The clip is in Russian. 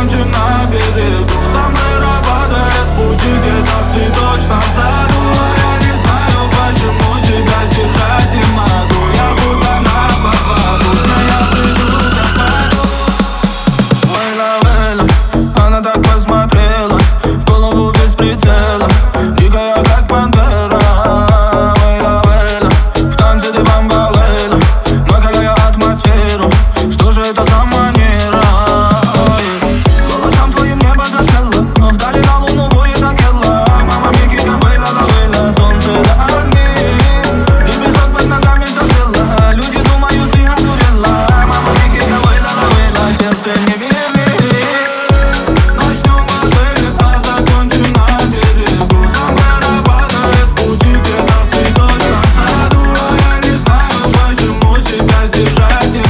закончим на берегу. Сомбреро падает в пути, где-то в цветочном саду. А я не знаю, почему себя сдержать не могу. Я будто на поводу, но я приду западу. Вейла, Вейла, она так посмотрела в голову без прицела, дикая как пантера. Вейла, Вейла, в танце ты бомбалейла, накаляя атмосферу. Что же это за манера? Голосом твоим небо запело, но вдали на луну воет Акелла. Мама Микика, Вейла, Вейла, солнце за огни, и песок под ногами запела. Люди думают, ты одурела. Мама Микика, Вейла, Вейла, сердце не верит. Начнем в отеле, а закончим на берегу. Сомбреро падает в пути, где-то в цветочном саду. А я не знаю, почему себя сдержать не